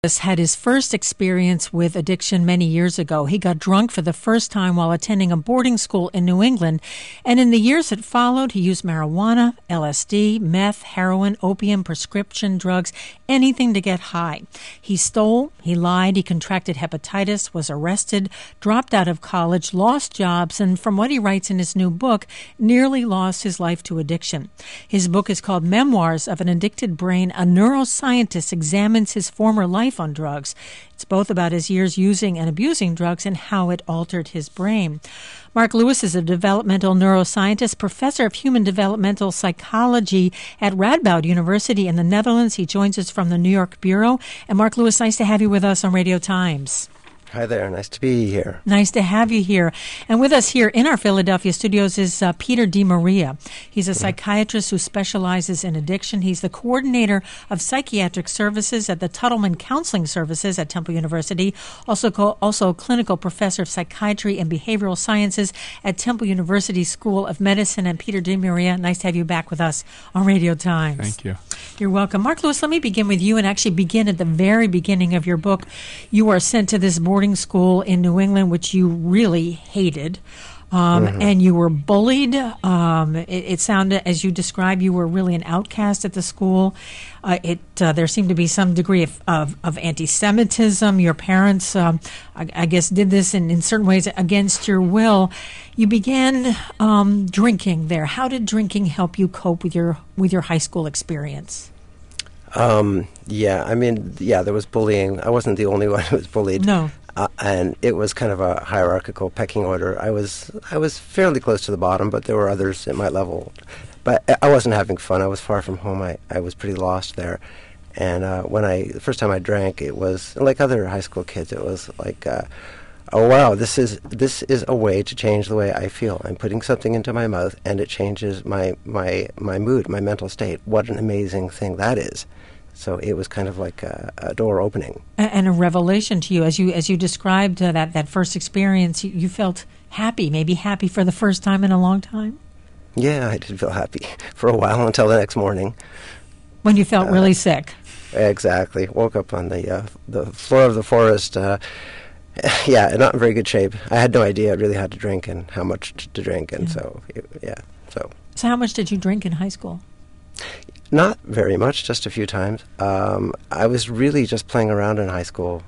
Had his first experience with addiction many years ago. He got drunk for the first time while attending a boarding school in New England, and in the years that followed, he used marijuana, LSD, meth, heroin, opium, prescription drugs, anything to get high. He stole, he lied, he contracted hepatitis, was arrested, dropped out of college, lost jobs, and from what he writes in his new book, nearly lost his life to addiction. His book is called Memoirs of an Addicted Brain. A neuroscientist examines his former life on drugs. It's both about his years using and abusing drugs and how it altered his brain. Mark Lewis is a developmental neuroscientist, professor of human developmental psychology at Radboud University in the Netherlands. He joins us from the New York Bureau. And Mark Lewis, nice to have you with us on Radio Times. Hi there. Nice to be here. Nice to have you here. And with us here in our Philadelphia studios is Peter DeMaria. He's a psychiatrist who specializes in addiction. He's the coordinator of psychiatric services at the Tuttleman Counseling Services at Temple University, also clinical professor of psychiatry and behavioral sciences at Temple University School of Medicine. And Peter DeMaria, nice to have you back with us on Radio Times. Thank you. You're welcome. Mark Lewis, let me begin with you and actually begin at the very beginning of your book. You are sent to this boarding school in New England, which you really hated, and you were bullied. It sounded, as you described, you were really an outcast at the school. There seemed to be some degree of anti-Semitism. Your parents, I guess, did this in certain ways against your will. You began drinking there. How did drinking help you cope with your high school experience? There was bullying. I wasn't the only one who was bullied. No. And it was kind of a hierarchical pecking order. I was fairly close to the bottom, but there were others at my level. But I wasn't having fun. I was far from home. I was pretty lost there. And the first time I drank, it was like other high school kids. It was like, oh wow, this is a way to change the way I feel. I'm putting something into my mouth, and it changes my mood, my mental state. What an amazing thing that is. So it was kind of like a door opening. And a revelation to you. As you described that first experience, you felt happy, maybe happy for the first time in a long time? Yeah, I did feel happy for a while until the next morning. When you felt really sick? Exactly. Woke up on the floor of the forest, not in very good shape. I had no idea I really had to drink and how much to drink, and So how much did you drink in high school? Not very much, just a few times. I was really just playing around in high school,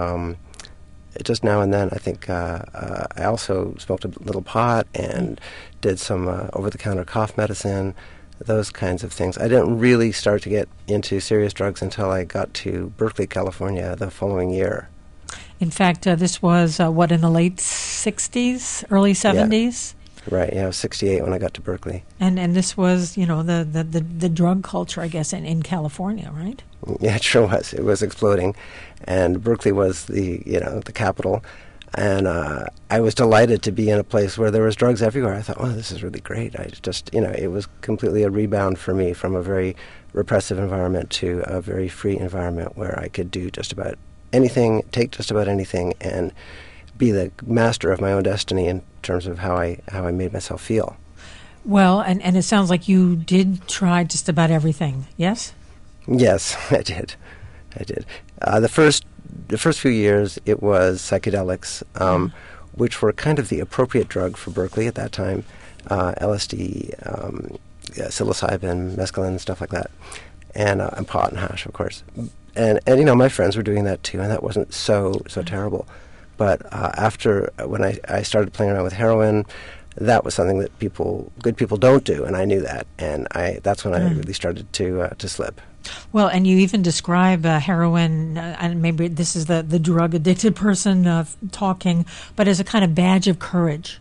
just now and then. I think I also smoked a little pot and did some over-the-counter cough medicine, those kinds of things. I didn't really start to get into serious drugs until I got to Berkeley, California, the following year. In fact, this was, in the late 60s, early 70s? Yeah. Right, I was 68 when I got to Berkeley. And this was, the drug culture, I guess, in California, right? Yeah, it sure was. It was exploding. And Berkeley was the capital. And I was delighted to be in a place where there was drugs everywhere. I thought, oh, this is really great. I just, it was completely a rebound for me from a very repressive environment to a very free environment where I could do just about anything, take just about anything, and be the master of my own destiny in terms of how I made myself feel. Well, and it sounds like you did try just about everything, yes? Yes, I did. The first few years, it was psychedelics, which were kind of the appropriate drug for Berkeley at that time. LSD, psilocybin, mescaline, stuff like that, and pot and hash, of course. And my friends were doing that too, and that wasn't so terrible. But when I started playing around with heroin, that was something that good people don't do, and I knew that, and that's when I really started to slip. Well, and you even describe heroin, and maybe this is the drug-addicted person talking, but as a kind of badge of courage.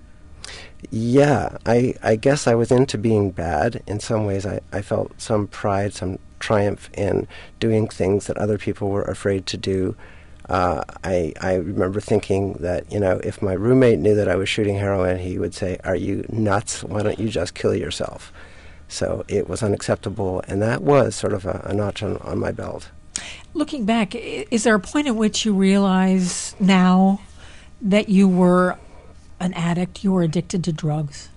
Yeah, I guess I was into being bad. In some ways, I felt some pride, some triumph in doing things that other people were afraid to do. I remember thinking that, if my roommate knew that I was shooting heroin, he would say, "Are you nuts? Why don't you just kill yourself?" So it was unacceptable, and that was sort of a notch on my belt. Looking back, is there a point at which you realize now that you were an addict, you were addicted to drugs?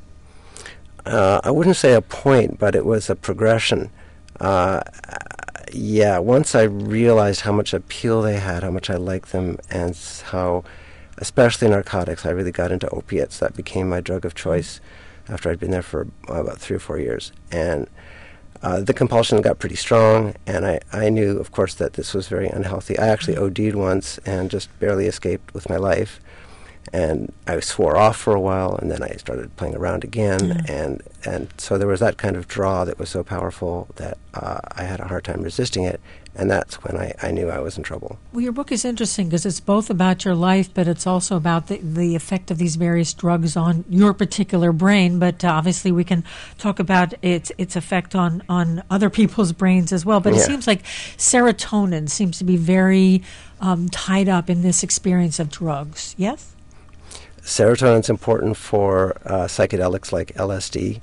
I wouldn't say a point, but it was a progression. Yeah, once I realized how much appeal they had, how much I liked them, and how, especially narcotics, I really got into opiates. That became my drug of choice after I'd been there for about 3 or 4 years. And the compulsion got pretty strong, and I knew, of course, that this was very unhealthy. I actually OD'd once and just barely escaped with my life. And I swore off for a while, and then I started playing around again, and so there was that kind of draw that was so powerful that I had a hard time resisting it, and that's when I knew I was in trouble. Well, your book is interesting because it's both about your life, but it's also about the effect of these various drugs on your particular brain, but obviously we can talk about its effect on other people's brains as well. But It seems like serotonin seems to be very tied up in this experience of drugs, yes? Serotonin is important for psychedelics like LSD.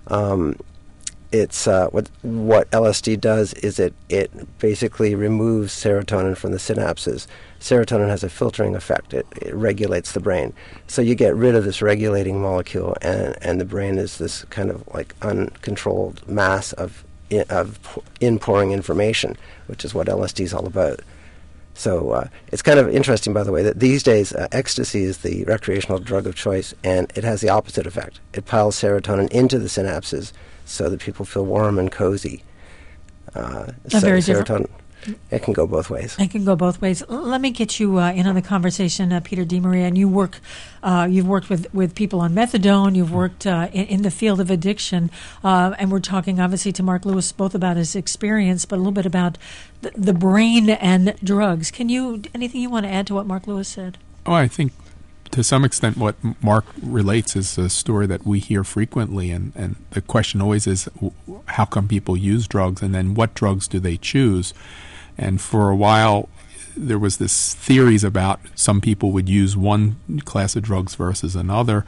It's what LSD does is it basically removes serotonin from the synapses. Serotonin has a filtering effect. It regulates the brain. So you get rid of this regulating molecule, and the brain is this kind of like uncontrolled mass of inpouring information, which is what LSD is all about. So it's kind of interesting, by the way, that these days ecstasy is the recreational drug of choice, and it has the opposite effect. It piles serotonin into the synapses so that people feel warm and cozy. So very serotonin, it can go both ways. It can go both ways. Let me get you in on the conversation, Peter DeMaria. And you've worked with people on methadone. You've worked in the field of addiction, and we're talking obviously to Mark Lewis both about his experience, but a little bit about the brain and drugs. Anything you want to add to what Mark Lewis said? Oh, I think to some extent what Mark relates is a story that we hear frequently, and the question always is, how come people use drugs, and then what drugs do they choose? And for a while, there was this theories about some people would use one class of drugs versus another.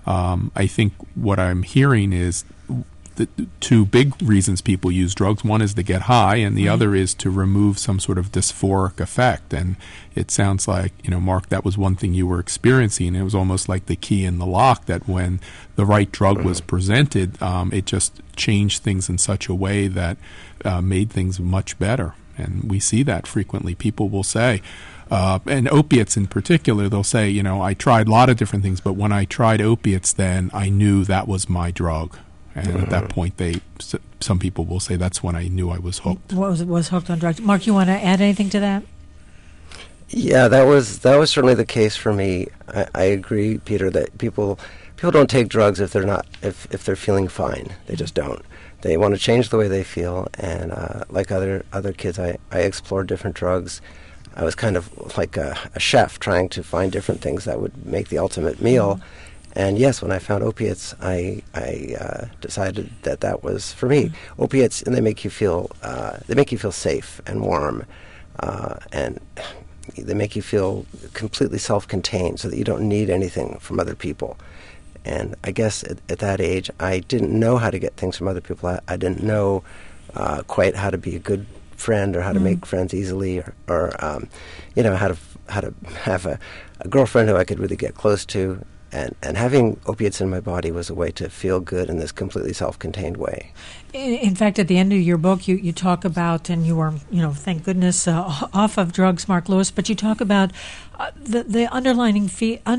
I think what I'm hearing is the 2 big reasons people use drugs. One is to get high, and the other is to remove some sort of dysphoric effect. And it sounds like, Mark, that was one thing you were experiencing. It was almost like the key in the lock, that when the right drug was presented, it just changed things in such a way that made things much better. And we see that frequently. People will say, and opiates in particular, they'll say, I tried a lot of different things, but when I tried opiates, then I knew that was my drug. And at that point, some people will say, that's when I knew I was hooked. Was hooked on drugs. Mark, you want to add anything to that? Yeah, that was certainly the case for me. I agree, Peter, that people don't take drugs if they're feeling fine. They just don't. They want to change the way they feel, and like other kids, I explored different drugs. I was kind of like a chef trying to find different things that would make the ultimate meal. And yes, when I found opiates, I decided that was for me. Opiates, and they make you feel safe and warm, and they make you feel completely self-contained, so that you don't need anything from other people. And I guess at that age, I didn't know how to get things from other people. I didn't know quite how to be a good friend, or how to make friends easily, or how to have a girlfriend who I could really get close to. And having opiates in my body was a way to feel good in this completely self-contained way. In fact, at the end of your book, you talk about, and you are, thank goodness, off of drugs, Mark Lewis, but you talk about the underlying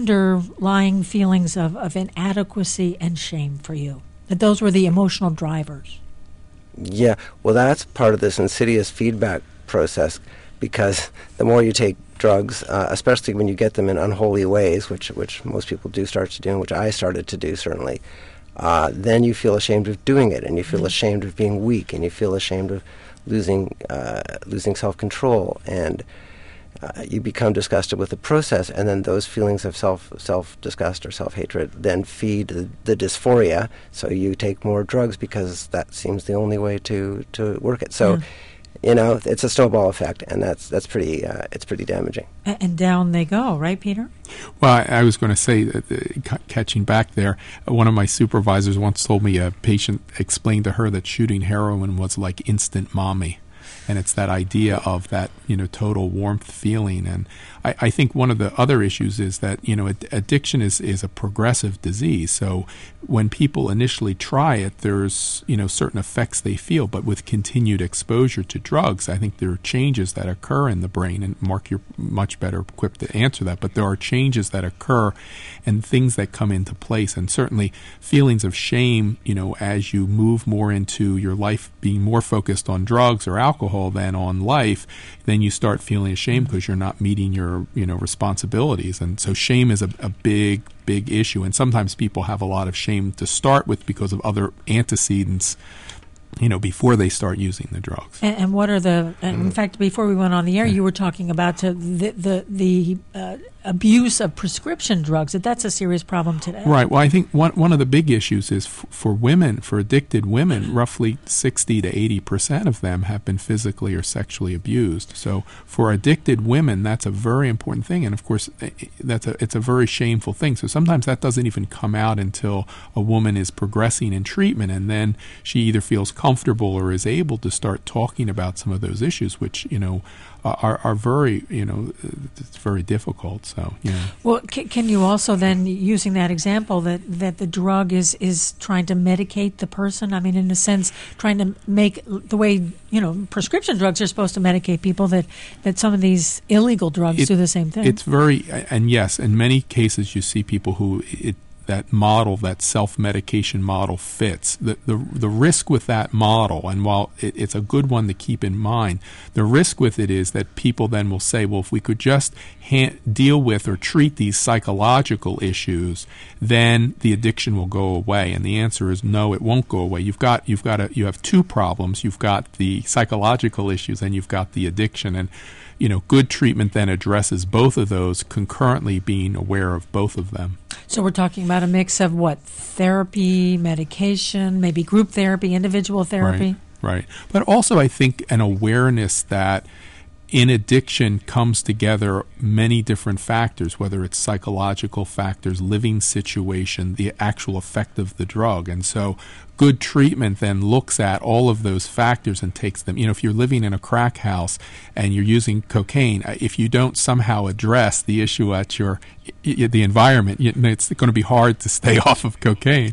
feelings of inadequacy and shame for you, that those were the emotional drivers. Yeah, well, that's part of this insidious feedback process, because the more you take drugs, especially when you get them in unholy ways, which most people do start to do, and which I started to do certainly, then you feel ashamed of doing it, and you feel ashamed of being weak, and you feel ashamed of losing self-control, and you become disgusted with the process, and then those feelings of self-disgust or self-hatred then feed the dysphoria, so you take more drugs because that seems the only way to work it. So it's a snowball effect, and that's pretty damaging. And down they go, right, Peter? Well, I was going to say, catching back there, one of my supervisors once told me a patient explained to her that shooting heroin was like instant mommy. And it's that idea of that, total warmth feeling. And I think one of the other issues is that, addiction is a progressive disease. So when people initially try it, there's, certain effects they feel. But with continued exposure to drugs, I think there are changes that occur in the brain. And Mark, you're much better equipped to answer that. But there are changes that occur and things that come into place. And certainly feelings of shame, as you move more into your life being more focused on drugs or alcohol than on life, then you start feeling ashamed because you're not meeting your responsibilities. And so shame is a big issue. And sometimes people have a lot of shame to start with because of other antecedents, before they start using the drugs. And what are in fact, before we went on the air, you were talking about the abuse of prescription drugs, that's a serious problem today. Right. Well, I think one of the big issues is for women, for addicted women, roughly 60 to 80% of them have been physically or sexually abused. So for addicted women, that's a very important thing. And of course, it's a very shameful thing. So sometimes that doesn't even come out until a woman is progressing in treatment, and then she either feels comfortable or is able to start talking about some of those issues, which, are very, it's very difficult. So, Well, can you also then, using that example, that the drug is trying to medicate the person? I mean, in a sense, trying to make the way, prescription drugs are supposed to medicate people, that some of these illegal drugs do the same thing. It's very, and yes, in many cases you see people who that model, that self-medication model fits. The risk with that model, and while it's a good one to keep in mind, the risk with it is that people then will say, well, if we could just deal with or treat these psychological issues, then the addiction will go away. And the answer is no, it won't go away. You have two problems. You've got the psychological issues and you've got the addiction. And good treatment then addresses both of those, concurrently being aware of both of them. So we're talking about a mix of what? Therapy, medication, maybe group therapy, individual therapy? Right. But also I think an awareness that in addiction comes together many different factors, whether it's psychological factors, living situation, the actual effect of the drug. And so good treatment then looks at all of those factors and takes them. If you're living in a crack house and you're using cocaine, if you don't somehow address the issue at the environment, it's going to be hard to stay off of cocaine.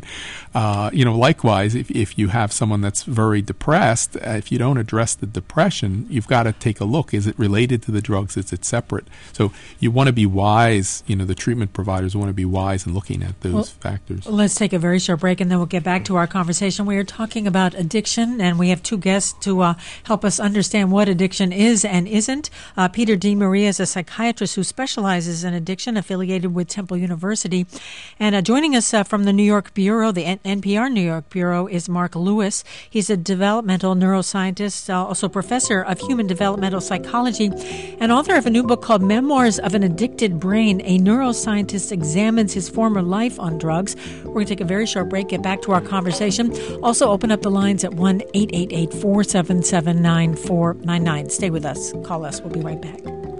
Likewise, if you have someone that's very depressed, if you don't address the depression, you've got to take a look. Is it related to the drugs? Is it separate? So you want to be wise. The treatment providers want to be wise in looking at those factors. Let's take a very short break, and then we'll get back to our conversation. We are talking about addiction, and we have two guests to help us understand what addiction is and isn't. Peter DeMaria is a psychiatrist who specializes in addiction, affiliated with Temple University. And joining us from the New York Bureau, the NPR New York Bureau, is Mark Lewis. He's a developmental neuroscientist, also professor of human developmental psychology, and author of a new book called Memoirs of an Addicted Brain. A neuroscientist examines his former life on drugs. We're going to take a very short break, get back to our conversation. Also, open up the lines at 1-888-477-9499. Stay with us. Call us. We'll be right back.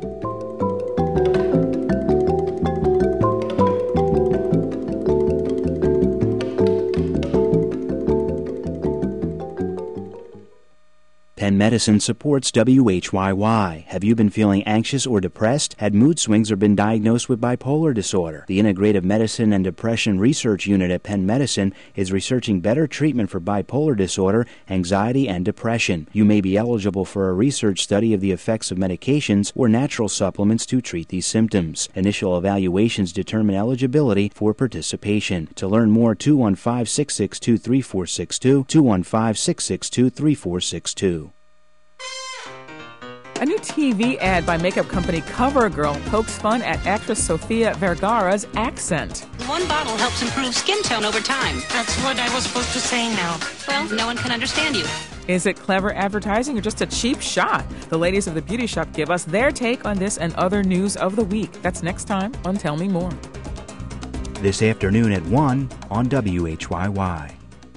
Penn Medicine supports WHYY. Have you been feeling anxious or depressed? Had mood swings or been diagnosed with bipolar disorder? The Integrative Medicine and Depression Research Unit at Penn Medicine is researching better treatment for bipolar disorder, anxiety, and depression. You may be eligible for a research study of the effects of medications or natural supplements to treat these symptoms. Initial evaluations determine eligibility for participation. To learn more, 215-662-3462, 215-662-3462. A new TV ad by makeup company CoverGirl pokes fun at actress Sofia Vergara's accent. One bottle helps improve skin tone over time. That's what I was supposed to say now. Well, no one can understand you. Is it clever advertising or just a cheap shot? The ladies of the Beauty Shop give us their take on this and other news of the week. That's next time on Tell Me More. This afternoon at 1 on WHYY.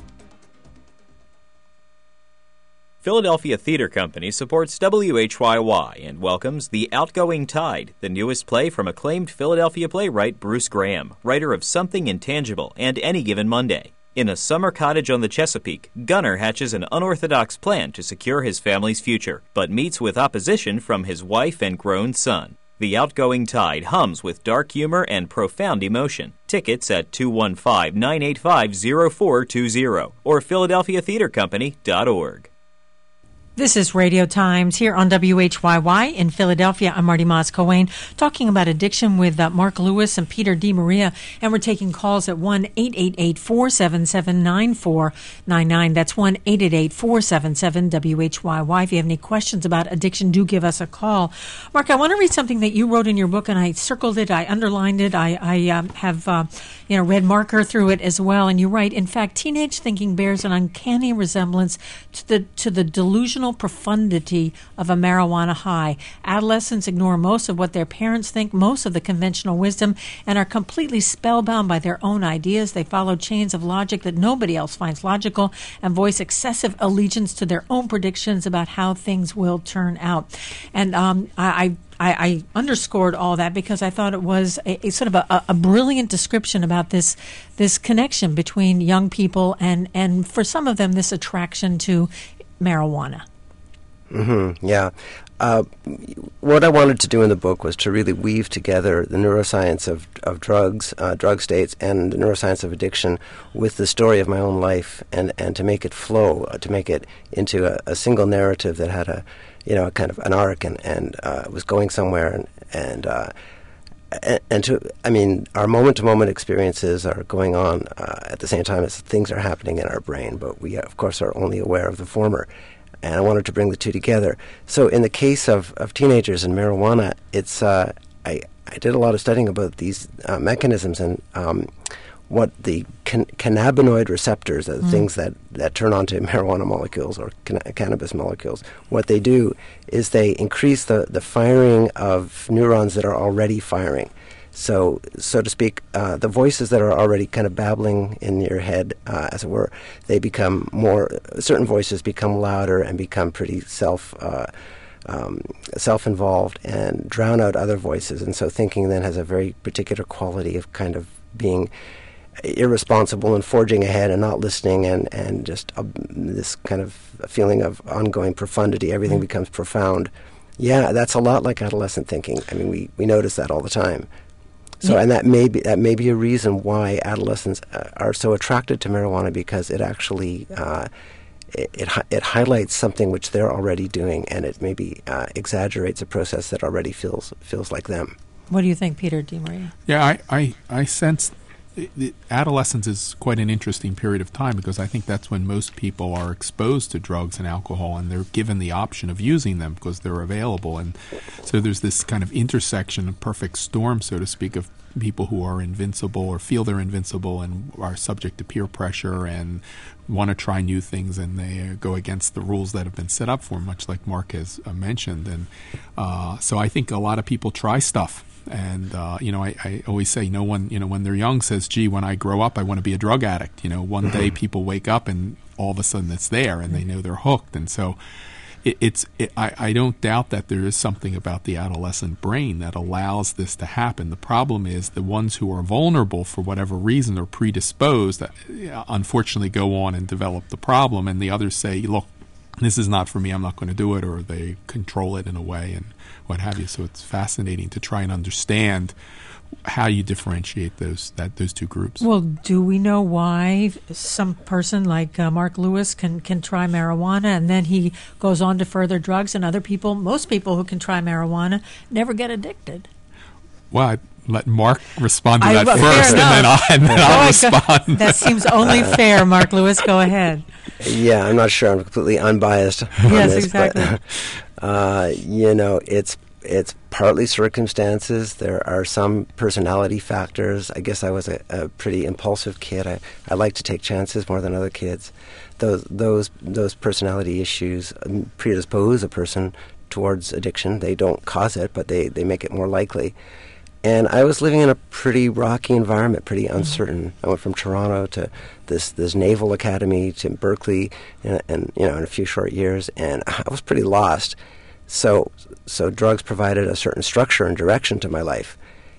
Philadelphia Theater Company supports WHYY and welcomes The Outgoing Tide, the newest play from acclaimed Philadelphia playwright Bruce Graham, writer of Something Intangible and Any Given Monday. In a summer cottage on the Chesapeake, Gunnar hatches an unorthodox plan to secure his family's future, but meets with opposition from his wife and grown son. The Outgoing Tide hums with dark humor and profound emotion. Tickets at 215-985-0420 or PhiladelphiaTheaterCompany.org. This is Radio Times here on WHYY in Philadelphia. I'm Marty Moscowain, talking about addiction with Mark Lewis and Peter DeMaria, and we're taking calls at 1-888-477-9499. That's 1-888-477-WHYY. If you have any questions about addiction, do give us a call. Mark, I want to read something that you wrote in your book, and I circled it, I underlined it, I have red marker through it as well. And you write, in fact, teenage thinking bears an uncanny resemblance to the delusional profundity of a marijuana high. Adolescents ignore most of what their parents think, most of the conventional wisdom, and are completely spellbound by their own ideas. They follow chains of logic that nobody else finds logical and voice excessive allegiance to their own predictions about how things will turn out. And I underscored all that because I thought it was a sort of a brilliant description about this connection between young people and for some of them this attraction to marijuana. Mm-hmm, yeah. What I wanted to do in the book was to really weave together the neuroscience of drugs, drug states, and the neuroscience of addiction with the story of my own life, and to make it flow, to make it into a single narrative that had a kind of an arc and was going somewhere, and our moment-to-moment experiences are going on at the same time as things are happening in our brain, but we, of course, are only aware of the former. And I wanted to bring the two together. So in the case of teenagers and marijuana, it's I did a lot of studying about these mechanisms and what the cannabinoid receptors, things that turn on to marijuana molecules or cannabis molecules, what they do is they increase the firing of neurons that are already firing. So to speak, the voices that are already kind of babbling in your head, as it were, they become more, certain voices become louder and become pretty self-involved and drown out other voices. And so thinking then has a very particular quality of kind of being irresponsible and forging ahead and not listening and just this kind of feeling of ongoing profundity. Everything becomes profound. Yeah, that's a lot like adolescent thinking. I mean, we notice that all the time. So, and that may be a reason why adolescents are so attracted to marijuana, because it actually it highlights something which they're already doing, and it maybe exaggerates a process that already feels like them. What do you think, Peter DeMaria? Yeah, I sense adolescence is quite an interesting period of time, because I think that's when most people are exposed to drugs and alcohol, and they're given the option of using them because they're available. And so there's this kind of intersection, a perfect storm, so to speak, of people who are invincible or feel they're invincible and are subject to peer pressure and want to try new things, and they go against the rules that have been set up for them, much like Mark has mentioned. And so I think a lot of people try stuff. And, I always say no one, when they're young says, gee, when I grow up, I want to be a drug addict. One day people wake up and all of a sudden it's there and they know they're hooked. And so I don't doubt that there is something about the adolescent brain that allows this to happen. The problem is the ones who are vulnerable for whatever reason or predisposed, unfortunately go on and develop the problem. And the others say, look, this is not for me, I'm not going to do it, or they control it in a way and what have you. So it's fascinating to try and understand how you differentiate those two groups. Well, do we know why some person like Mark Lewis can try marijuana and then he goes on to further drugs, and most people who can try marijuana never get addicted? Well, I'd let Mark respond to that first, and then I'll respond. That seems only fair. Mark Lewis, go ahead. Yeah, I'm not sure I'm completely unbiased on yes, this, exactly. But it's partly circumstances. There are some personality factors. I guess I was a pretty impulsive kid. I like to take chances more than other kids. Those personality issues predispose a person towards addiction. They don't cause it, but they make it more likely. And I was living in a pretty rocky environment, pretty uncertain. I went from Toronto to this naval academy to Berkeley in a few short years, and I was pretty lost. So drugs provided a certain structure and direction to my life.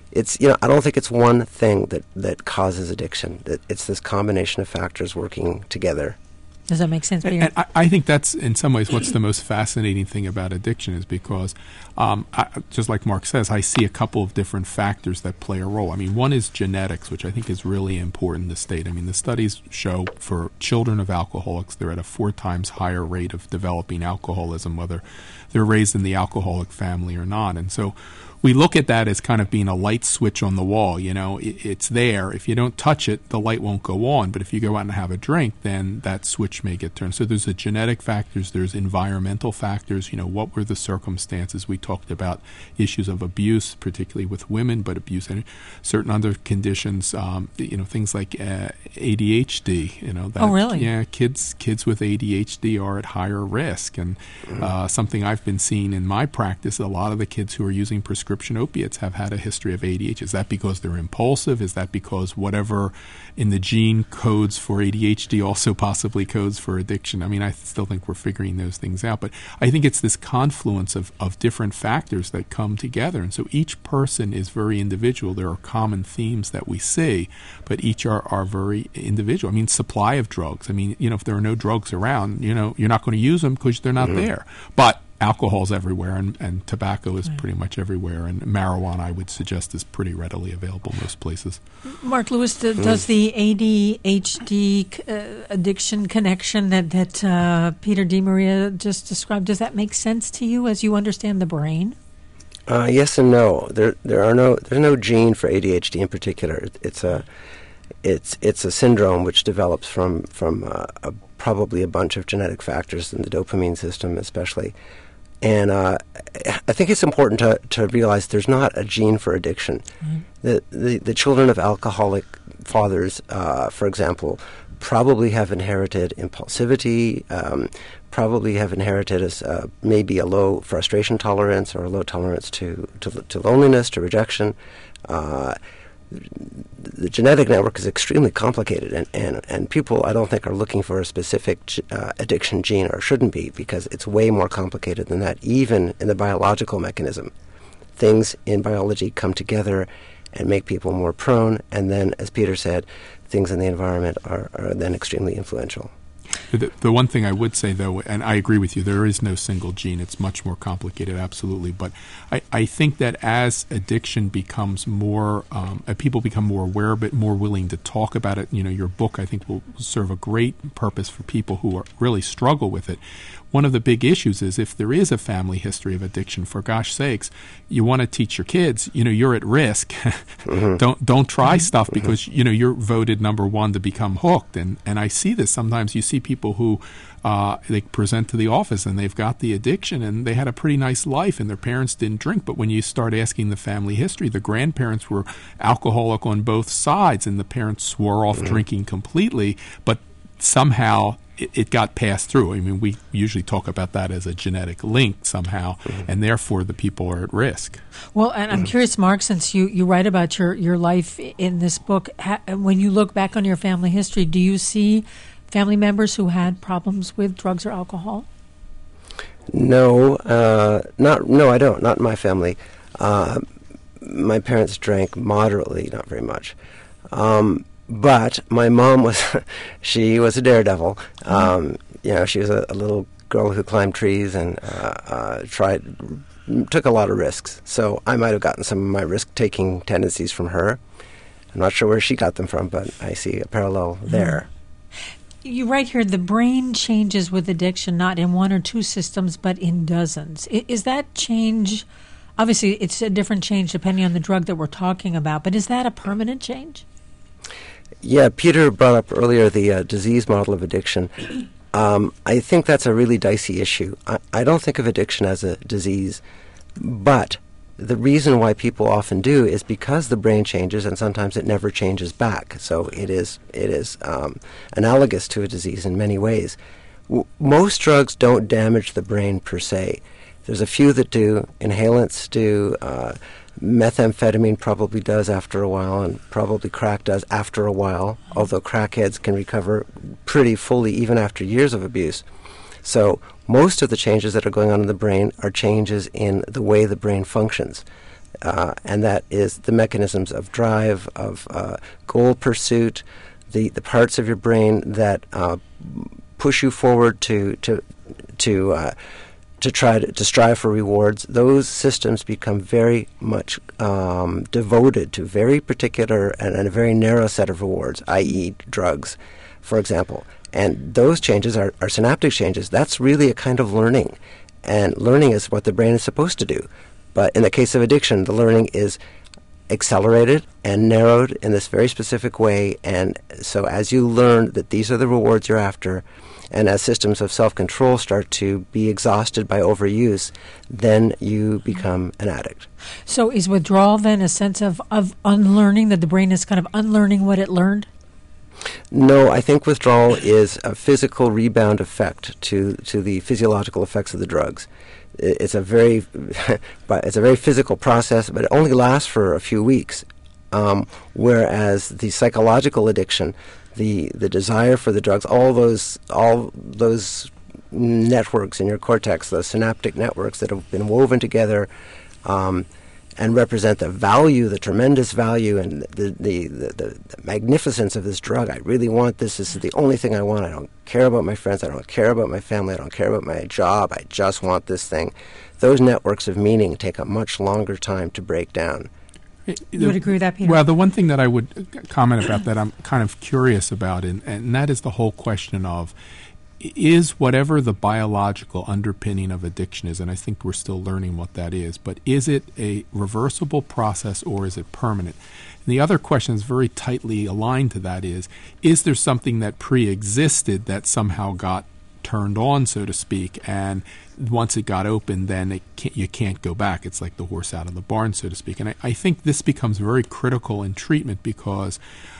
it's I don't think it's one thing that causes addiction. That it's this combination of factors working together. Does that make sense, Peter? And I think that's, in some ways, what's the most fascinating thing about addiction is because, just like Mark says, I see a couple of different factors that play a role. I mean, one is genetics, which I think is really important to state. I mean, the studies show for children of alcoholics, they're at a 4 times higher rate of developing alcoholism, whether they're raised in the alcoholic family or not. And so we look at that as kind of being a light switch on the wall. It's there. If you don't touch it, the light won't go on. But if you go out and have a drink, then that switch may get turned. So there's the genetic factors. There's environmental factors. What were the circumstances? We talked about issues of abuse, particularly with women, but abuse in certain other conditions. Things like ADHD. Oh, really? Yeah, kids with ADHD are at higher risk. And something I've been seeing in my practice, a lot of the kids who are using prescription opiates have had a history of ADHD. Is that because they're impulsive? Is that because whatever in the gene codes for ADHD also possibly codes for addiction? I mean, I still think we're figuring those things out. But I think it's this confluence of different factors that come together. And so each person is very individual. There are common themes that we see, but each are very individual. I mean, supply of drugs. I mean, if there are no drugs around, you're not going to use them because they're not there. But alcohol's everywhere, and tobacco is pretty much everywhere, and marijuana, I would suggest, is pretty readily available most places. Mark Lewis, does the ADHD addiction connection that Peter DeMaria just described, does that make sense to you as you understand the brain? Yes and no. There's no gene for ADHD in particular. It's a syndrome which develops from probably a bunch of genetic factors in the dopamine system, especially. And I think it's important to realize there's not a gene for addiction. The children of alcoholic fathers, for example, probably have inherited impulsivity, probably have inherited maybe a low frustration tolerance or a low tolerance to loneliness, to rejection. The genetic network is extremely complicated, and people, I don't think, are looking for a specific addiction gene, or shouldn't be, because it's way more complicated than that, even in the biological mechanism. Things in biology come together and make people more prone, and then, as Peter said, things in the environment are then extremely influential. The one thing I would say, though, and I agree with you, there is no single gene. It's much more complicated, absolutely. But I think that as addiction becomes more, people become more aware of it, more willing to talk about it. Your book, I think, will serve a great purpose for people who really struggle with it. One of the big issues is if there is a family history of addiction, for gosh sakes, you want to teach your kids, you're at risk. Don't try stuff because, you're voted number one to become hooked. And I see this sometimes. You see people who they present to the office and they've got the addiction and they had a pretty nice life and their parents didn't drink. But when you start asking the family history, the grandparents were alcoholic on both sides and the parents swore off drinking completely. But somehow it got passed through. I mean, we usually talk about that as a genetic link somehow, and therefore the people are at risk. Well, and I'm curious, Mark, since you write about your life in this book, when you look back on your family history, do you see family members who had problems with drugs or alcohol? No, I don't. Not in my family. My parents drank moderately, not very much. But my mom she was a daredevil. She was a little girl who climbed trees and took a lot of risks. So I might have gotten some of my risk-taking tendencies from her. I'm not sure where she got them from, but I see a parallel there. You write here, the brain changes with addiction, not in one or two systems, but in dozens. Is that change, obviously it's a different change depending on the drug that we're talking about, but is that a permanent change? Yeah, Peter brought up earlier the disease model of addiction. I think that's a really dicey issue. I don't think of addiction as a disease, but the reason why people often do is because the brain changes and sometimes it never changes back. So it is analogous to a disease in many ways. Most drugs don't damage the brain per se. There's a few that do. Inhalants do. Methamphetamine probably does after a while, and probably crack does after a while, although crackheads can recover pretty fully even after years of abuse. So most of the changes that are going on in the brain are changes in the way the brain functions. and that is the mechanisms of drive, of goal pursuit, the parts of your brain that push you forward to try to strive for rewards. Those systems become very much devoted to very particular and a very narrow set of rewards, i.e. drugs, for example. And those changes are synaptic changes. That's really a kind of learning. And learning is what the brain is supposed to do. But in the case of addiction, the learning is accelerated and narrowed in this very specific way. And so as you learn that these are the rewards you're after, and as systems of self-control start to be exhausted by overuse, then you become an addict. So is withdrawal then a sense of unlearning, that the brain is kind of unlearning what it learned? No, I think withdrawal is a physical rebound effect to the physiological effects of the drugs. It's a very physical process, but it only lasts for a few weeks. Whereas the psychological addiction, the desire for the drugs, all those networks in your cortex, those synaptic networks that have been woven together, and represent the value, the tremendous value, and the magnificence of this drug. I really want this. This is the only thing I want. I don't care about my friends. I don't care about my family. I don't care about my job. I just want this thing. Those networks of meaning take a much longer time to break down. You would agree with that, Peter? Well, the one thing that I would comment about that I'm kind of curious about, and that is the whole question of, is whatever the biological underpinning of addiction is, and I think we're still learning what that is, but is it a reversible process or is it permanent? And the other question is very tightly aligned to that is there something that pre-existed that somehow got turned on, so to speak, and once it got open, then you can't go back. It's like the horse out of the barn, so to speak. And I think this becomes very critical in treatment because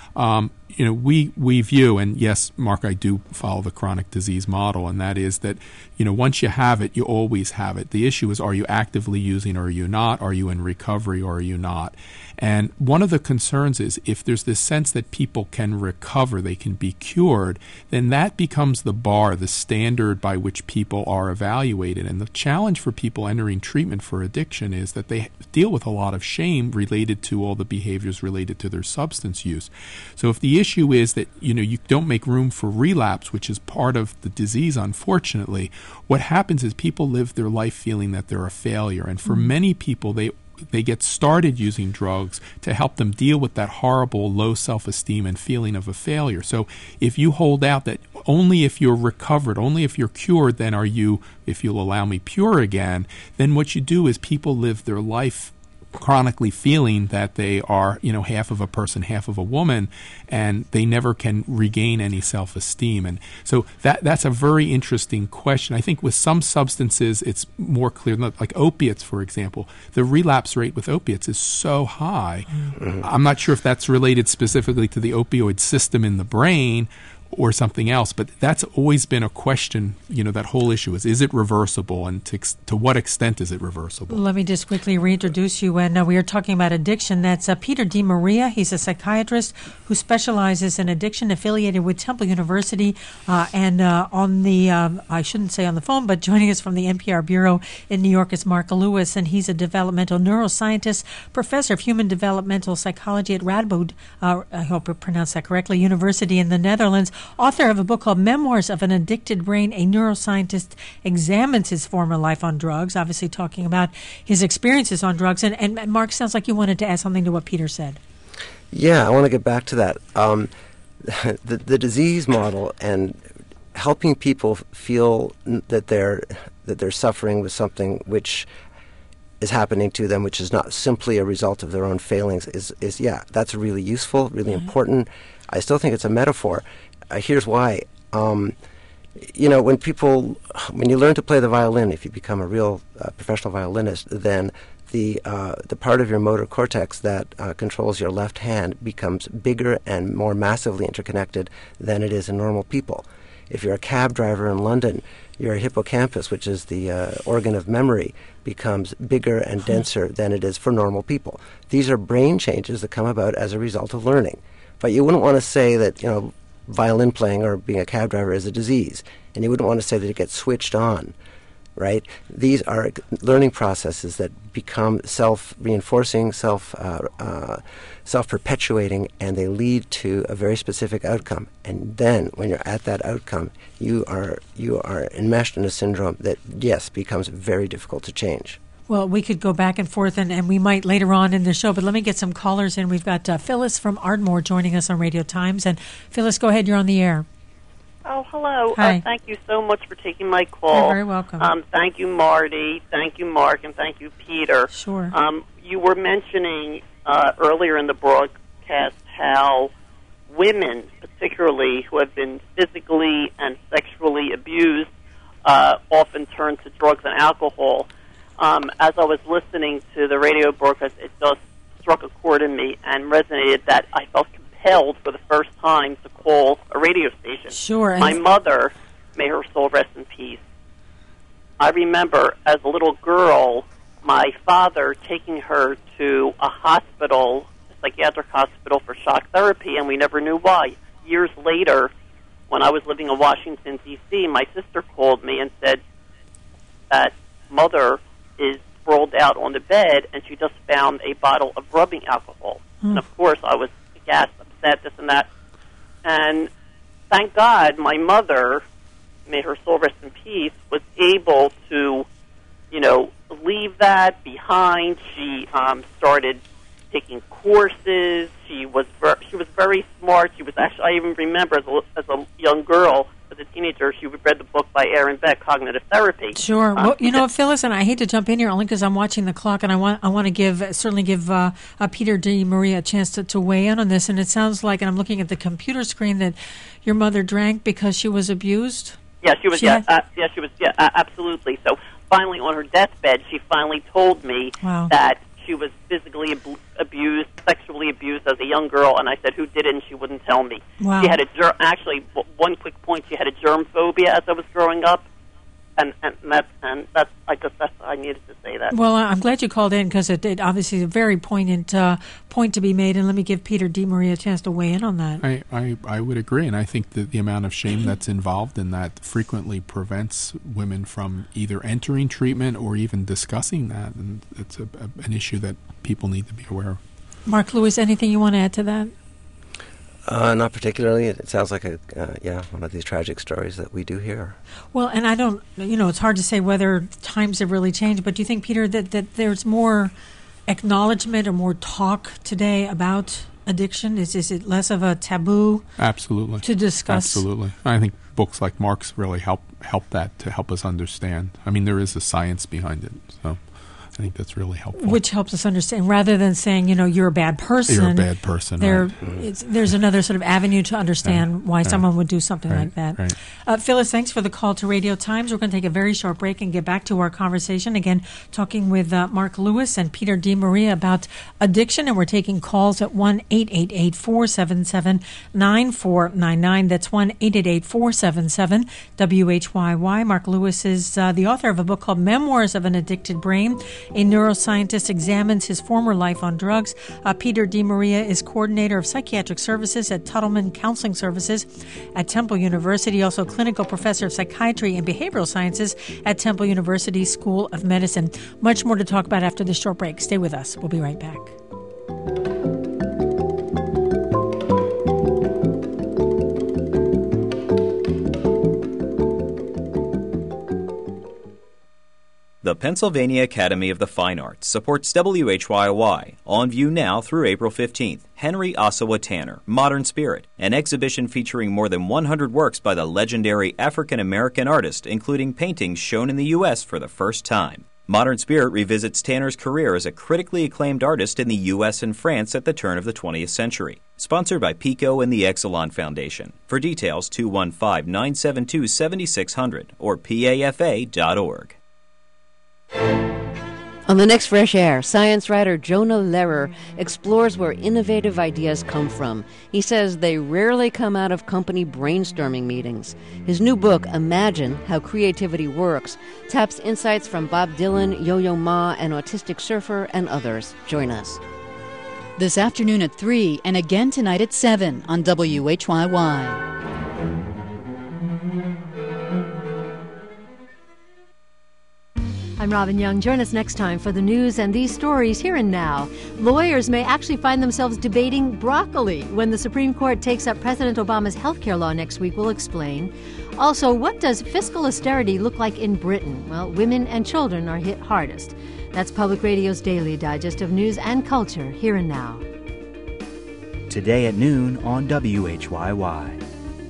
we view, and yes, Mark, I do follow the chronic disease model, and that is that, once you have it, you always have it. The issue is, are you actively using or are you not? Are you in recovery or are you not? And one of the concerns is if there's this sense that people can recover, they can be cured, then that becomes the bar, the standard by which people are evaluated. And the challenge for people entering treatment for addiction is that they deal with a lot of shame related to all the behaviors related to their substance use. So if the issue is that, you don't make room for relapse, which is part of the disease, unfortunately, what happens is people live their life feeling that they're a failure. And for many people, they get started using drugs to help them deal with that horrible low self-esteem and feeling of a failure. So if you hold out that only if you're recovered, only if you're cured, then are you, if you'll allow me, pure again, then what you do is people live their life chronically feeling that they are, half of a person, half of a woman, and they never can regain any self-esteem. And so that's a very interesting question. I think with some substances, it's more clear, like opiates, for example. The relapse rate with opiates is so high. Mm-hmm. I'm not sure if that's related specifically to the opioid system in the brain or something else, but that's always been a question, that whole issue is it reversible, and to what extent is it reversible? Let me just quickly reintroduce you, and we are talking about addiction. That's Peter DeMaria. He's a psychiatrist who specializes in addiction, affiliated with Temple University, and on the, I shouldn't say on the phone, but joining us from the NPR Bureau in New York is Mark Lewis, and he's a developmental neuroscientist, professor of human developmental psychology at Radboud, I hope I pronounced that correctly, University in the Netherlands. Author of a book called Memoirs of an Addicted Brain, a neuroscientist examines his former life on drugs, obviously talking about his experiences on drugs. And Mark, sounds like you wanted to add something to what Peter said. Yeah, I want to get back to that. The disease model and helping people feel that they're suffering with something which is happening to them, which is not simply a result of their own failings, is that's really useful, really important. I still think it's a metaphor. Here's why. When you learn to play the violin, if you become a real professional violinist, then the part of your motor cortex that controls your left hand becomes bigger and more massively interconnected than it is in normal people. If you're a cab driver in London, your hippocampus, which is the organ of memory, becomes bigger and denser than it is for normal people. These are brain changes that come about as a result of learning. But you wouldn't want to say that, violin playing or being a cab driver is a disease. And you wouldn't want to say that it gets switched on, right? These are learning processes that become self-reinforcing, self-perpetuating, and they lead to a very specific outcome. And then, when you're at that outcome, you are enmeshed in a syndrome that, yes, becomes very difficult to change. Well, we could go back and forth, and we might later on in the show, but let me get some callers in. We've got Phyllis from Ardmore joining us on Radio Times. And Phyllis, go ahead. You're on the air. Oh, hello. Hi. Thank you so much for taking my call. You're very welcome. Thank you, Marty. Thank you, Mark. And thank you, Peter. Sure. You were mentioning earlier in the broadcast how women, particularly who have been physically and sexually abused, often turn to drugs and alcohol. As I was listening to the radio broadcast, it just struck a chord in me and resonated that I felt compelled for the first time to call a radio station. Sure. My mother, may her soul rest in peace, I remember as a little girl, my father taking her to a hospital, a psychiatric hospital for shock therapy, and we never knew why. Years later, when I was living in Washington, D.C., my sister called me and said that Mother is sprawled out on the bed, and she just found a bottle of rubbing alcohol. And, of course, I was aghast, upset, this and that. And thank God my mother, may her soul rest in peace, was able to, leave that behind. She started taking courses. She was very smart. She was actually, I even remember as a young girl, as a teenager, she read the book by Aaron Beck, Cognitive Therapy. Sure. Well, Phyllis, and I hate to jump in here only because I'm watching the clock, and I want to certainly give Peter D. Maria a chance to weigh in on this. And it sounds like, and I'm looking at the computer screen, that your mother drank because she was abused. Yeah, she was. She was. Yeah, absolutely. So finally, on her deathbed, she finally told me that she was physically abused, sexually abused as a young girl, and I said, who did it? And she wouldn't tell me. Wow. She had actually, one quick point, she had a germ phobia as I was growing up, and that's I needed to say that. Well, I'm glad you called in because it obviously is a very poignant point to be made, and let me give Peter D. Maria a chance to weigh in on that. I would agree, and I think that the amount of shame that's involved in that frequently prevents women from either entering treatment or even discussing that, and it's an issue that people need to be aware of. Mark Lewis, anything you want to add to that? Not particularly. It sounds like one of these tragic stories that we do hear. Well, and I don't, it's hard to say whether times have really changed, but do you think, Peter, that there's more acknowledgement or more talk today about addiction? Is it less of a taboo? Absolutely. To discuss? Absolutely. I think books like Mark's really help that to help us understand. I mean, there is a science behind it, so I think that's really helpful. Which helps us understand, rather than saying, you're a bad person. You're a bad person. There's another sort of avenue to understand why someone would do something like that. Right. Phyllis, thanks for the call to Radio Times. We're going to take a very short break and get back to our conversation. Again, talking with Mark Lewis and Peter D. Maria about addiction, and we're taking calls at 1-888-477-9499. That's 1-888-477-WHYY. Mark Lewis is the author of a book called Memoirs of an Addicted Brain. A neuroscientist examines his former life on drugs. Peter D. Maria is coordinator of psychiatric services at Tuttleman Counseling Services at Temple University, also clinical professor of psychiatry and behavioral sciences at Temple University School of Medicine. Much more to talk about after this short break. Stay with us. We'll be right back. The Pennsylvania Academy of the Fine Arts supports WHYY, on view now through April 15th. Henry Ossawa Tanner, Modern Spirit, an exhibition featuring more than 100 works by the legendary African-American artist, including paintings shown in the U.S. for the first time. Modern Spirit revisits Tanner's career as a critically acclaimed artist in the U.S. and France at the turn of the 20th century. Sponsored by PICO and the Exelon Foundation. For details, 215-972-7600 or PAFA.org. On the next Fresh Air, science writer Jonah Lehrer explores where innovative ideas come from. He says they rarely come out of company brainstorming meetings. His new book, Imagine How Creativity Works, taps insights from Bob Dylan, Yo-Yo Ma, an autistic surfer, and others. Join us. This afternoon at 3 and again tonight at 7 on WHYY. I'm Robin Young. Join us next time for the news and these stories here and now. Lawyers may actually find themselves debating broccoli when the Supreme Court takes up President Obama's health care law next week. We'll explain. Also, what does fiscal austerity look like in Britain? Well, women and children are hit hardest. That's Public Radio's daily digest of news and culture here and now. Today at noon on WHYY.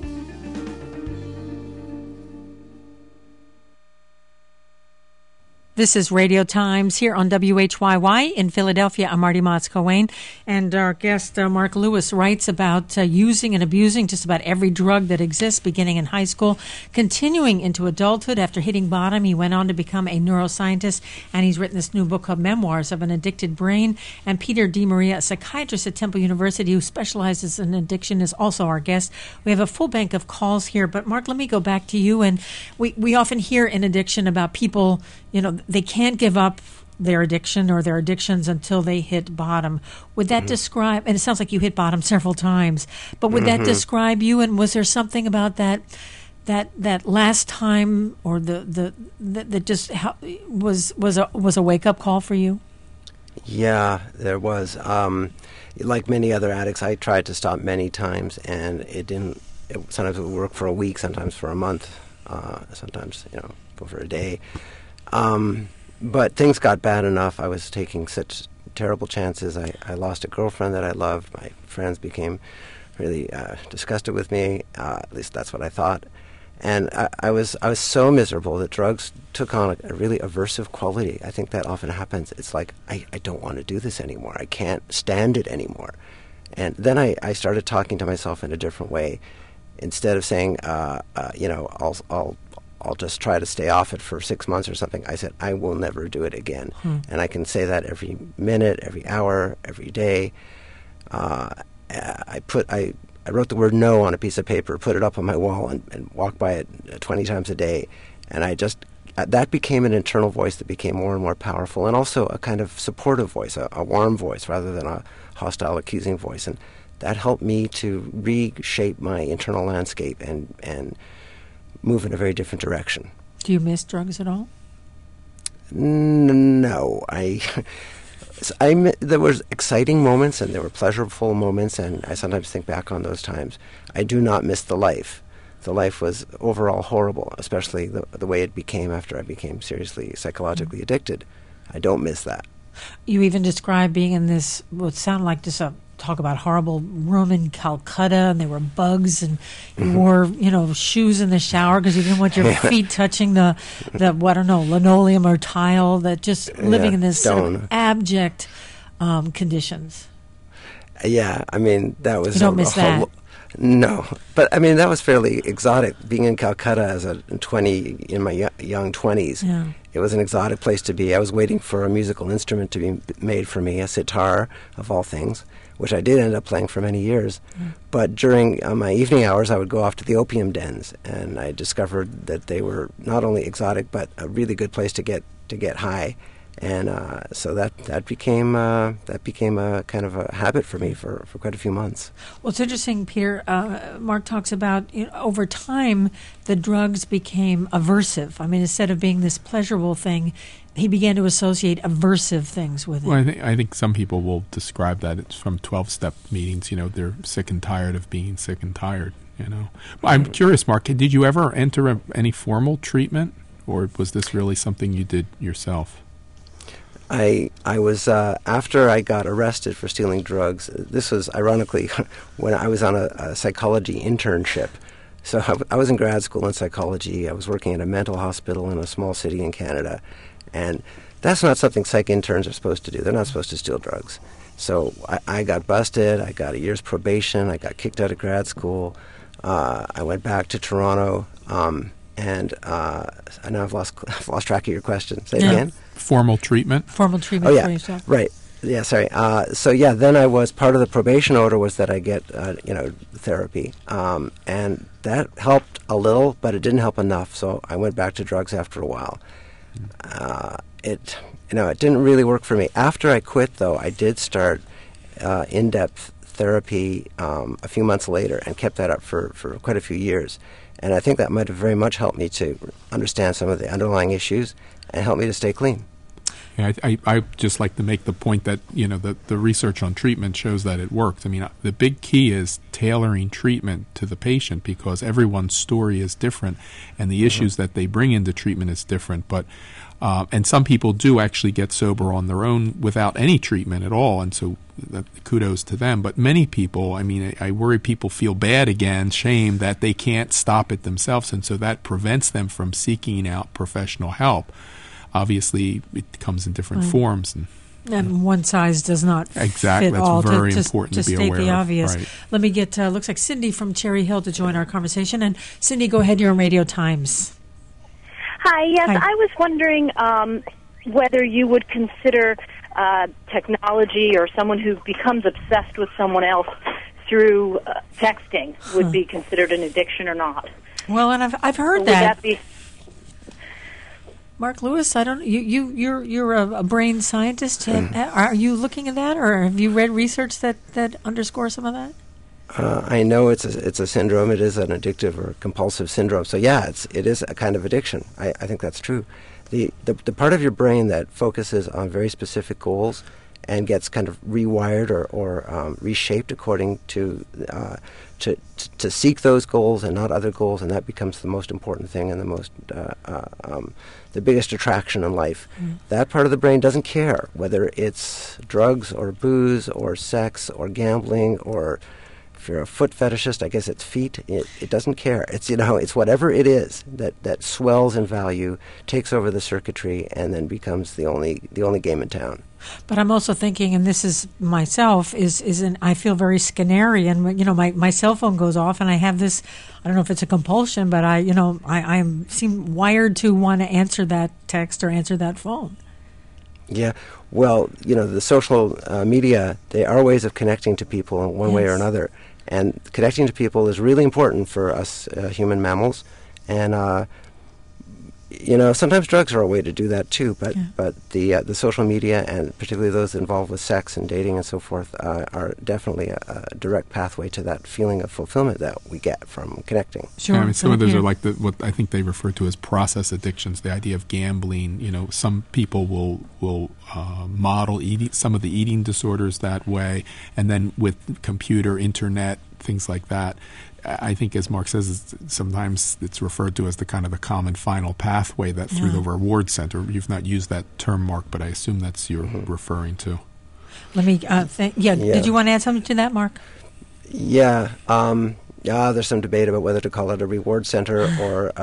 This is Radio Times here on WHYY in Philadelphia. I'm Marty Motz-Coane, and our guest Mark Lewis writes about using and abusing just about every drug that exists, beginning in high school, continuing into adulthood. After hitting bottom, he went on to become a neuroscientist, and he's written this new book called Memoirs of an Addicted Brain. And Peter DiMaria, a psychiatrist at Temple University who specializes in addiction, is also our guest. We have a full bank of calls here, but Mark, let me go back to you. And we often hear in addiction about people, they can't give up their addiction or their addictions until they hit bottom. Would that describe, and it sounds like you hit bottom several times, but would that describe you? And was there something about that last time, or that just was a wake up call for you? Yeah, there was. Like many other addicts, I tried to stop many times, and it didn't. Sometimes it would work for a week, sometimes for a month, sometimes for a day. But things got bad enough. I was taking such terrible chances. I lost a girlfriend that I loved. My friends became really disgusted with me. At least that's what I thought. And I was so miserable that drugs took on a really aversive quality. I think that often happens. It's like, I don't want to do this anymore. I can't stand it anymore. And then I started talking to myself in a different way. Instead of saying, I'll just try to stay off it for 6 months or something, I said, I will never do it again. And I can say that every minute, every hour, every day. I wrote the word no on a piece of paper, put it up on my wall, and walked by it 20 times a day. And that became an internal voice that became more and more powerful, and also a kind of supportive voice, a warm voice rather than a hostile, accusing voice. And that helped me to reshape my internal landscape and move in a very different direction. Do you miss drugs at all? No. There was exciting moments and there were pleasurable moments, and I sometimes think back on those times. I do not miss the life. The life was overall horrible, especially the way it became after I became seriously psychologically addicted. I don't miss that. You even described being in this, what sounded like just talk about horrible room in Calcutta, and there were bugs, and you wore, shoes in the shower because you didn't want your feet touching the linoleum or tile, that just living in this sort of abject conditions. Yeah, I mean, that was... You don't miss that? No, but I mean, that was fairly exotic. Being in Calcutta in my young 20s, It was an exotic place to be. I was waiting for a musical instrument to be made for me, a sitar, of all things, which I did end up playing for many years. But during my evening hours, I would go off to the opium dens, and I discovered that they were not only exotic, but a really good place to get high. And so that became a kind of a habit for me for quite a few months. Well, it's interesting, Peter. Mark talks about over time the drugs became aversive. I mean, instead of being this pleasurable thing, he began to associate aversive things with it. Well, I think some people will describe that it's from 12-step meetings. They're sick and tired of being sick and tired. I'm curious, Mark. Did you ever enter any formal treatment, or was this really something you did yourself? I was, after I got arrested for stealing drugs, this was ironically when I was on a psychology internship. So I was in grad school in psychology. I was working at a mental hospital in a small city in Canada. And that's not something psych interns are supposed to do. They're not supposed to steal drugs. So I got busted. I got a year's probation. I got kicked out of grad school. I went back to Toronto. And now I've lost track of your question. Say it again. Formal treatment. Formal treatment for yourself. Right. Yeah, sorry. Then I was, part of the probation order was that I get, therapy. And that helped a little, but it didn't help enough. So I went back to drugs after a while. It didn't really work for me. After I quit, though, I did start in-depth therapy a few months later and kept that up for quite a few years. And I think that might have very much helped me to understand some of the underlying issues and help me to stay clean. Yeah, I just like to make the point that, the research on treatment shows that it works. I mean, the big key is tailoring treatment to the patient, because everyone's story is different and the issues that they bring into treatment is different. But and some people do actually get sober on their own without any treatment at all, and so kudos to them. But many people, I worry people feel bad again, shame that they can't stop it themselves, and so that prevents them from seeking out professional help. Obviously, it comes in different forms. And one size does not exactly. fit That's all. Very important to be state aware the of. obvious. Right. Let me get, looks like Cindy from Cherry Hill to join our conversation. And Cindy, go ahead, you're on Radio Times. Hi, yes, Hi. I was wondering whether you would consider technology or someone who becomes obsessed with someone else through texting would be considered an addiction or not. Well, and I've heard Would that. be Mark Lewis, I don't. You're a brain scientist. Are you looking at that, or have you read research that underscores some of that? I know it's a syndrome. It is an addictive or compulsive syndrome. So yeah, it is a kind of addiction. I think that's true. The part of your brain that focuses on very specific goals and gets kind of rewired or reshaped according to seek those goals and not other goals, and that becomes the most important thing and the most the biggest attraction in life. That part of the brain doesn't care whether it's drugs or booze or sex or gambling, or if you're a foot fetishist, I guess it's feet. It doesn't care. It's whatever it is that swells in value, takes over the circuitry, and then becomes the only game in town. But I'm also thinking, and this is myself, I feel very Skinnerian. My cell phone goes off, and I have this. I don't know if it's a compulsion, but I seem wired to want to answer that text or answer that phone. Yeah, well, the social media, they are ways of connecting to people in one way or another, and connecting to people is really important for us human mammals, and sometimes drugs are a way to do that too, but the social media, and particularly those involved with sex and dating and so forth, are definitely a direct pathway to that feeling of fulfillment that we get from connecting. Sure. Yeah, some of those are like what I think they refer to as process addictions. The idea of gambling. Some people will model some of the eating disorders that way, and then with computer, internet, things like that. I think, as Mark says, sometimes it's referred to as the kind of the common final pathway that through the reward center. You've not used that term, Mark, but I assume that's you're referring to. Let me Did you want to add something to that, Mark? Yeah. There's some debate about whether to call it a reward center or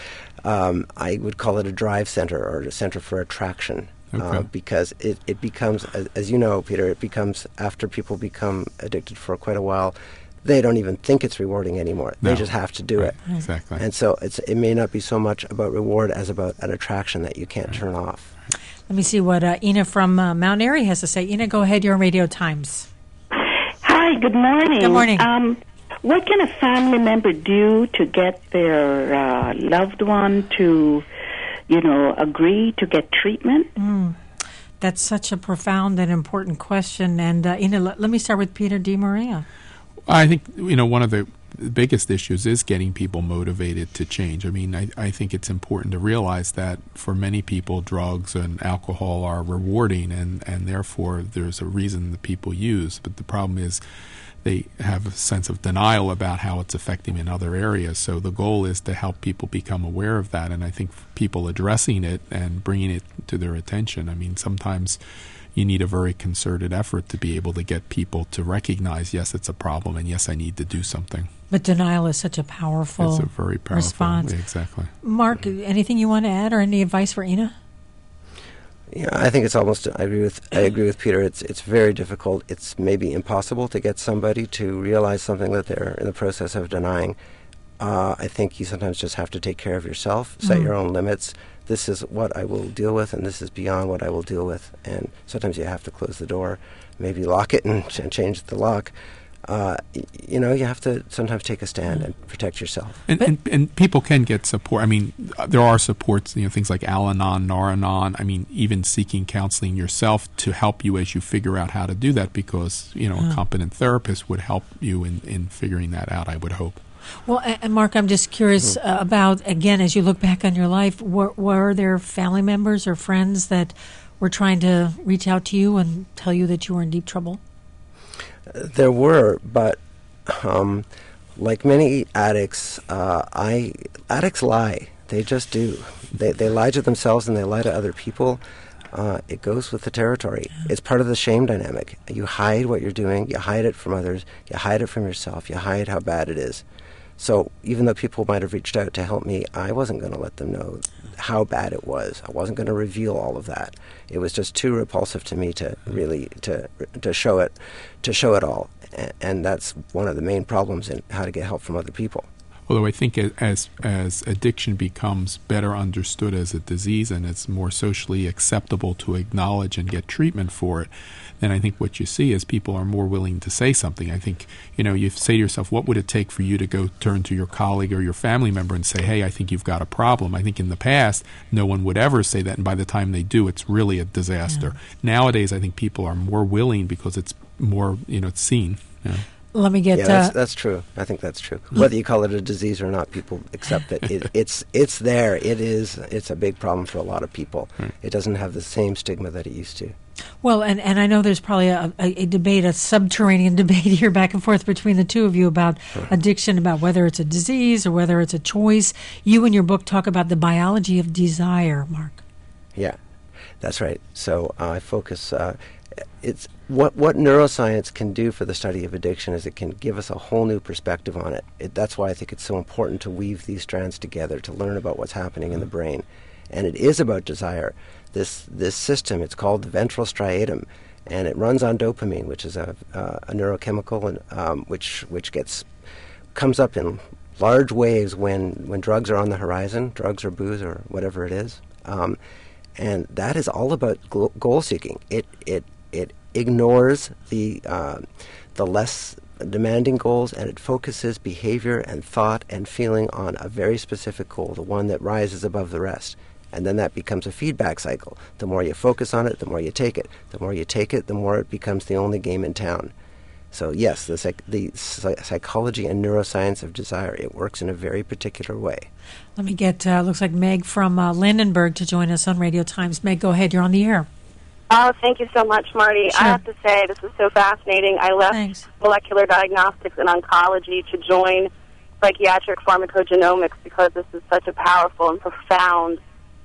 I would call it a drive center or a center for attraction. Okay. Because it becomes, as you know, Peter, it becomes, after people become addicted for quite a while, they don't even think it's rewarding anymore. No. They just have to do it. Exactly. And so it may not be so much about reward as about an attraction that you can't turn off. Let me see what Ina from Mount Airy has to say. Ina, go ahead. You're on Radio Times. Hi, good morning. Good morning. What can a family member do to get their loved one to, agree to get treatment? That's such a profound and important question. And Ina, let me start with Peter DeMaria. I think, one of the biggest issues is getting people motivated to change. I mean, I think it's important to realize that for many people, drugs and alcohol are rewarding, and therefore there's a reason that people use. But the problem is they have a sense of denial about how it's affecting them in other areas. So the goal is to help people become aware of that, and I think people addressing it and bringing it to their attention. I mean, sometimes you need a very concerted effort to be able to get people to recognize, yes, it's a problem, and yes, I need to do something. But denial is such a powerful It's a very powerful response. Exactly. Mark, anything you want to add or any advice for Ina? Yeah, I think it's almost. I agree with Peter. It's very difficult. It's maybe impossible to get somebody to realize something that they're in the process of denying. I think you sometimes just have to take care of yourself, set your own limits. This is what I will deal with, and this is beyond what I will deal with. And sometimes you have to close the door, maybe lock it and change the lock. You have to sometimes take a stand and protect yourself. And people can get support. I mean, there are supports, things like Al-Anon, Nar-Anon. I mean, even seeking counseling yourself to help you as you figure out how to do that, because, a competent therapist would help you in figuring that out, I would hope. Well, and Mark, I'm just curious about, again, as you look back on your life, were there family members or friends that were trying to reach out to you and tell you that you were in deep trouble? There were, but like many addicts, addicts lie. They just do. They lie to themselves and they lie to other people. It goes with the territory. It's part of the shame dynamic. You hide what you're doing. You hide it from others. You hide it from yourself. You hide how bad it is. So even though people might have reached out to help me, I wasn't going to let them know how bad it was. I wasn't going to reveal all of that. It was just too repulsive to me to really to show it all. And that's one of the main problems in how to get help from other people. Although I think as addiction becomes better understood as a disease and it's more socially acceptable to acknowledge and get treatment for it, then I think what you see is people are more willing to say something. I think, you say to yourself, what would it take for you to go turn to your colleague or your family member and say, hey, I think you've got a problem? I think in the past, no one would ever say that, and by the time they do, it's really a disaster. Yeah. Nowadays, I think people are more willing because it's more, it's seen. Yeah. Let me get. That's true. I think that's true. Whether you call it a disease or not, people accept that it's there. It's a big problem for a lot of people. Right. It doesn't have the same stigma that it used to. Well, and I know there's probably a debate, a subterranean debate here back and forth between the two of you about addiction, about whether it's a disease or whether it's a choice. You in your book talk about the biology of desire, Mark. Yeah, that's right. So I focus. It's what neuroscience can do for the study of addiction is it can give us a whole new perspective on it. That's why I think it's so important to weave these strands together to learn about what's happening in the brain. And it is about desire. This system, it's called the ventral striatum, and it runs on dopamine, which is a neurochemical, and which comes up in large waves when drugs are on the horizon, drugs or booze or whatever it is. And that is all about goal seeking. It ignores the less demanding goals, and it focuses behavior and thought and feeling on a very specific goal, the one that rises above the rest. And then that becomes a feedback cycle. The more you focus on it, the more you take it. The more you take it, the more it becomes the only game in town. So yes, the psychology and neuroscience of desire, it works in a very particular way. Let me get, looks like Meg from Lindenberg to join us on Radio Times. Meg, go ahead. You're on the air. Oh, thank you so much, Marty. Sure. I have to say, this is so fascinating. I left molecular diagnostics and oncology to join psychiatric pharmacogenomics because this is such a powerful and profound,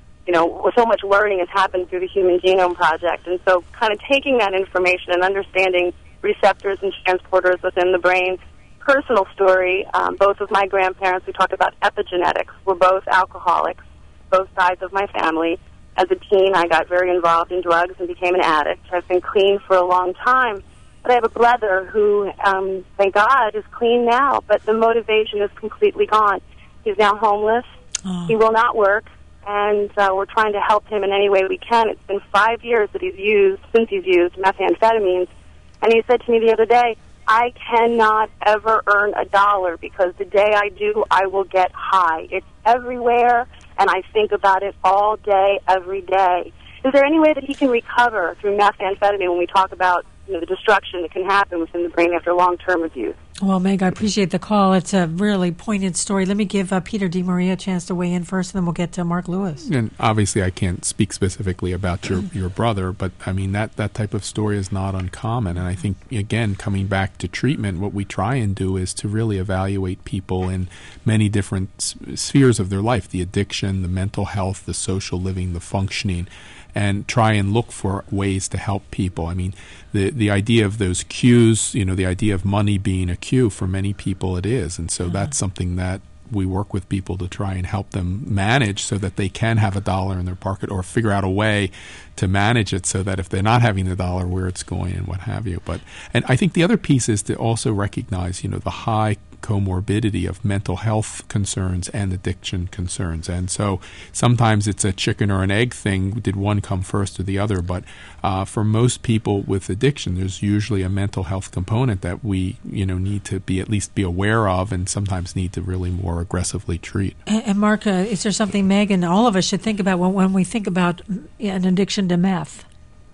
so much learning has happened through the Human Genome Project. And so kind of taking that information and understanding receptors and transporters within the brain. Personal story, both of my grandparents, we talked about epigenetics, were both alcoholics, both sides of my family. As a teen, I got very involved in drugs and became an addict. I've been clean for a long time. But I have a brother who, thank God, is clean now, but the motivation is completely gone. He's now homeless. Oh. He will not work, and we're trying to help him in any way we can. It's been 5 years that since he's used methamphetamines. And he said to me the other day, I cannot ever earn $1 because the day I do, I will get high. It's everywhere, and I think about it all day, every day. Is there any way that he can recover through methamphetamine when we talk about the destruction that can happen within the brain after long-term abuse? Well, Meg, I appreciate the call. It's a really poignant story. Let me give Peter DeMaria a chance to weigh in first, and then we'll get to Mark Lewis. And obviously I can't speak specifically about your brother, but I mean that type of story is not uncommon. And I think, again, coming back to treatment, what we try and do is to really evaluate people in many different spheres of their life, the addiction, the mental health, the social living, the functioning, and try and look for ways to help people. I mean, the idea of those cues, the idea of money being a cue, for many people it is. And so that's something that we work with people to try and help them manage so that they can have $1 in their pocket or figure out a way to manage it so that if they're not having the $1, where it's going and what have you. And I think the other piece is to also recognize, the high comorbidity of mental health concerns and addiction concerns. And so sometimes it's a chicken or an egg thing. Did one come first or the other? But for most people with addiction, there's usually a mental health component that we, need to at least be aware of, and sometimes need to really more aggressively treat. And Mark, is there something Meg and all of us should think about when we think about an addiction to meth?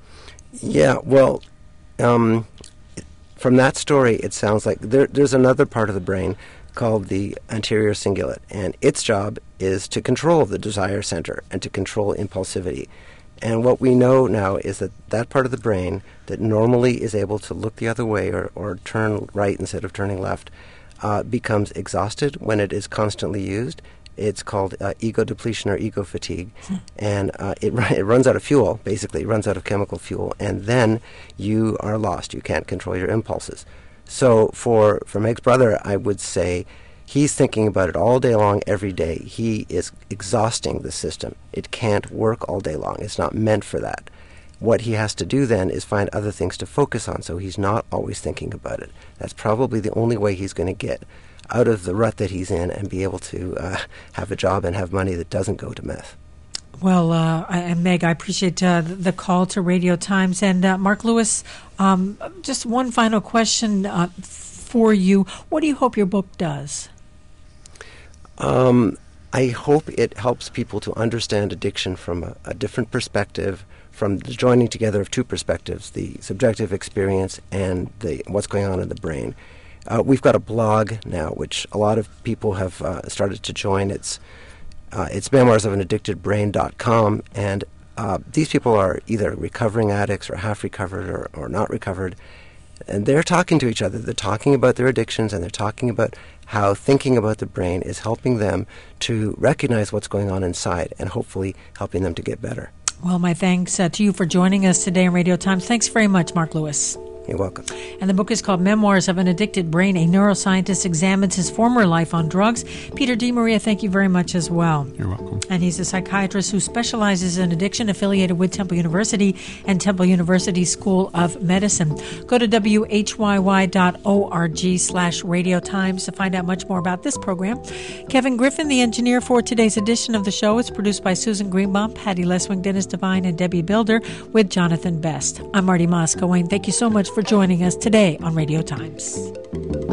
Yeah, well, from that story, it sounds like there's another part of the brain called the anterior cingulate, and its job is to control the desire center and to control impulsivity. And what we know now is that that part of the brain that normally is able to look the other way or turn right instead of turning left becomes exhausted when it is constantly used. It's called ego depletion or ego fatigue, and it runs out of fuel, basically. It runs out of chemical fuel, and then you are lost. You can't control your impulses. So for Meg's brother, I would say he's thinking about it all day long, every day. He is exhausting the system. It can't work all day long. It's not meant for that. What he has to do then is find other things to focus on, so he's not always thinking about it. That's probably the only way he's going to get out of the rut that he's in and be able to have a job and have money that doesn't go to meth. Well, Meg, I appreciate the call to Radio Times. And Mark Lewis, just one final question for you. What do you hope your book does? I hope it helps people to understand addiction from a different perspective, from the joining together of two perspectives, the subjective experience and what's going on in the brain. We've got a blog now, which a lot of people have started to join. It's memoirsofanAddictedBrain.com, and these people are either recovering addicts or half recovered or not recovered, and they're talking to each other. They're talking about their addictions, and they're talking about how thinking about the brain is helping them to recognize what's going on inside and hopefully helping them to get better. Well, my thanks to you for joining us today on Radio Times. Thanks very much, Mark Lewis. You're welcome. And the book is called Memoirs of an Addicted Brain. A neuroscientist examines his former life on drugs. Peter DeMaria, thank you very much as well. You're welcome. And he's a psychiatrist who specializes in addiction, affiliated with Temple University and Temple University School of Medicine. Go to whyy.org/Radio Times to find out much more about this program. Kevin Griffin, the engineer for today's edition of the show, is produced by Susan Greenbaum, Patty Leswing, Dennis Devine, and Debbie Builder with Jonathan Best. I'm Marty Moscow. Thank you so much for joining us today on Radio Times.